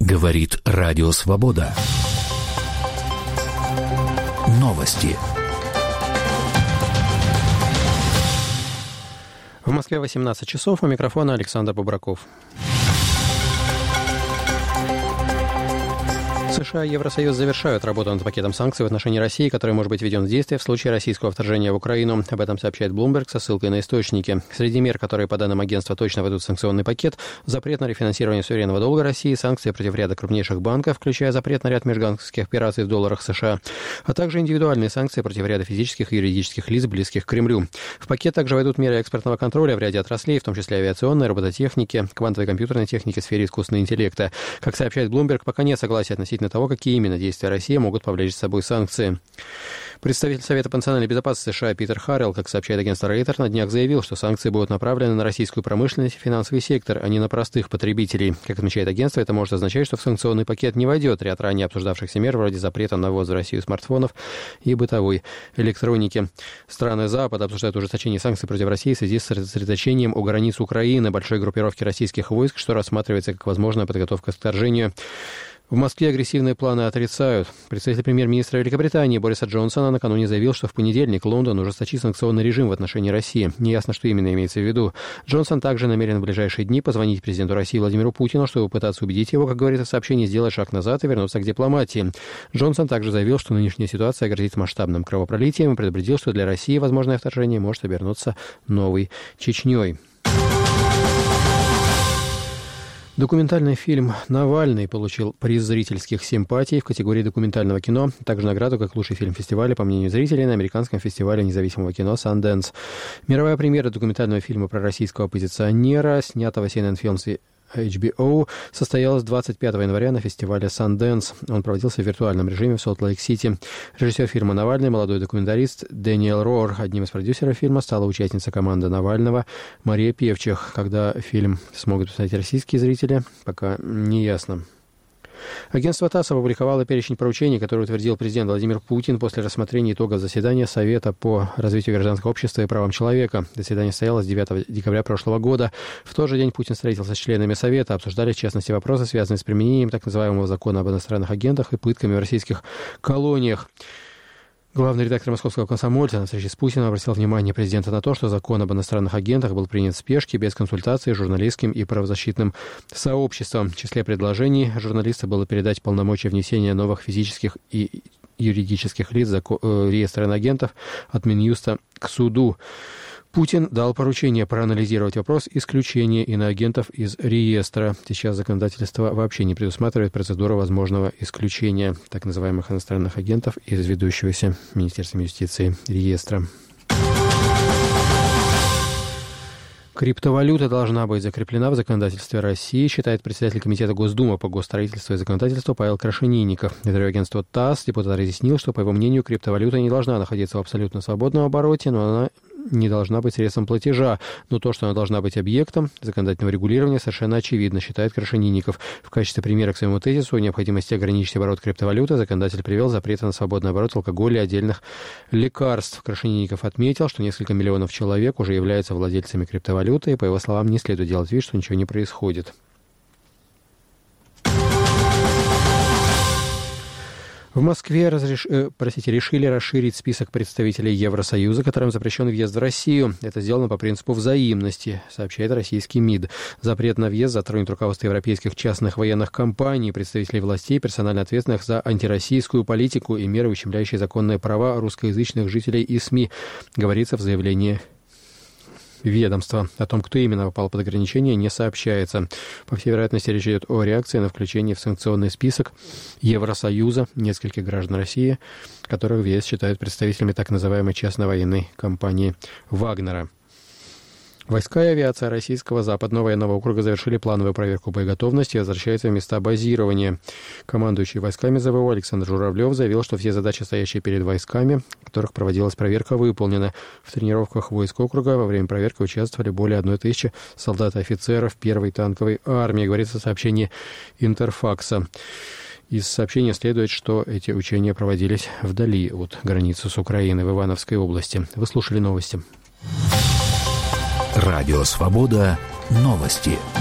Говорит Радио Свобода. Новости. В Москве 18 часов. У микрофона Александр Бобраков. США и Евросоюз завершают работу над пакетом санкций в отношении России, который может быть введен в действие в случае российского вторжения в Украину. Об этом сообщает Bloomberg со ссылкой на источники. Среди мер, которые, по данным агентства, точно войдут в санкционный пакет, запрет на рефинансирование суверенного долга России, санкции против ряда крупнейших банков, включая запрет на ряд межбанковских операций в долларах США, а также индивидуальные санкции против ряда физических и юридических лиц, близких к Кремлю. В пакет также войдут меры экспортного контроля в ряде отраслей, в том числе авиационной, робототехники, квантовой компьютерной техники, сфере искусственного интеллекта. Как сообщает Bloomberg, пока нет согласия относительно того, какие именно действия России могут повлечь за собой санкции. Представитель Совета по национальной безопасности США Питер Харрелл, как сообщает агентство Рейтер, на днях заявил, что санкции будут направлены на российскую промышленность и финансовый сектор, а не на простых потребителей. Как отмечает агентство, это может означать, что в санкционный пакет не войдет ряд ранее обсуждавшихся мер, вроде запрета на ввоз в Россию смартфонов и бытовой электроники. Страны Запада обсуждают ужесточение санкций против России в связи с сосредоточением у границ Украины большой группировки российских войск, что рассматривается как возможная подготовка к вторжению. В Москве агрессивные планы отрицают. Представитель премьер-министра Великобритании Бориса Джонсона накануне заявил, что в понедельник Лондон ужесточит санкционный режим в отношении России. Неясно, что именно имеется в виду. Джонсон также намерен в ближайшие дни позвонить президенту России Владимиру Путину, чтобы пытаться убедить его, как говорится в сообщении, сделать шаг назад и вернуться к дипломатии. Джонсон также заявил, что нынешняя ситуация грозит масштабным кровопролитием и предупредил, что для России возможное вторжение может обернуться новой Чечней. Документальный фильм «Навальный» получил приз зрительских симпатий в категории документального кино, также награду как лучший фильм фестиваля, по мнению зрителей, на американском фестивале независимого кино «Санденс». Мировая премьера документального фильма про российского оппозиционера, снятого CNN Films и HBO, состоялась 25 января на фестивале Sundance. Он проводился в виртуальном режиме в Солт-Лейк-Сити. Режиссер фильма «Навальный», молодой документарист Дэниел Рор. Одним из продюсеров фильма стала участница команды Навального Мария Певчих. Когда фильм смогут посмотреть российские зрители, пока не ясно. Агентство ТАСС опубликовало перечень поручений, которые утвердил президент Владимир Путин после рассмотрения итогов заседания Совета по развитию гражданского общества и правам человека. Заседание состоялось 9 декабря прошлого года. В тот же день Путин встретился с членами Совета, обсуждали, в частности, вопросы, связанные с применением так называемого закона об иностранных агентах и пытками в российских колониях. Главный редактор «Московского комсомольца» на встрече с Путиным обратил внимание президента на то, что закон об иностранных агентах был принят в спешке, без консультации с журналистским и правозащитным сообществом. В числе предложений журналиста было передать полномочия внесения новых физических и юридических лиц в реестр иноагентов от Минюста к суду. Путин дал поручение проанализировать вопрос исключения иноагентов из реестра. Сейчас законодательство вообще не предусматривает процедуру возможного исключения так называемых иностранных агентов из ведущегося Министерством юстиции реестра. Криптовалюта должна быть закреплена в законодательстве России, считает председатель Комитета Госдумы по госстроительству и законодательству Павел Крашенинников. Агентство ТАСС депутат разъяснил, что, по его мнению, криптовалюта не должна находиться в абсолютно свободном обороте, но она не должна быть средством платежа. Но то, что она должна быть объектом законодательного регулирования, совершенно очевидно, считает Крашенинников. В качестве примера к своему тезису о необходимости ограничить оборот криптовалюты законодатель привел запреты на свободный оборот алкоголя и отдельных лекарств. Крашенинников отметил, что несколько миллионов человек уже являются владельцами криптовалюты, и, по его словам, не следует делать вид, что ничего не происходит. В Москве решили расширить список представителей Евросоюза, которым запрещен въезд в Россию. Это сделано по принципу взаимности, сообщает российский МИД. Запрет на въезд затронет руководство европейских частных военных компаний, представителей властей, персонально ответственных за антироссийскую политику и меры, ущемляющие законные права русскоязычных жителей и СМИ, говорится в заявлении ведомства. О том, кто именно попал под ограничение, не сообщается. По всей вероятности, речь идет о реакции на включение в санкционный список Евросоюза нескольких граждан России, которых в ЕС считают представителями так называемой частной военной компании «Вагнера». Войска и авиация Российского западного военного округа завершили плановую проверку боеготовности и возвращаются в места базирования. Командующий войсками ЗВО Александр Журавлев заявил, что все задачи, стоящие перед войсками, в которых проводилась проверка, выполнены. В тренировках войск округа во время проверки участвовали более 1000 солдат и офицеров 1-й танковой армии, говорится в сообщении Интерфакса. Из сообщения следует, что эти учения проводились вдали от границы с Украиной в Ивановской области. Вы слушали новости. Радио «Свобода». Новости.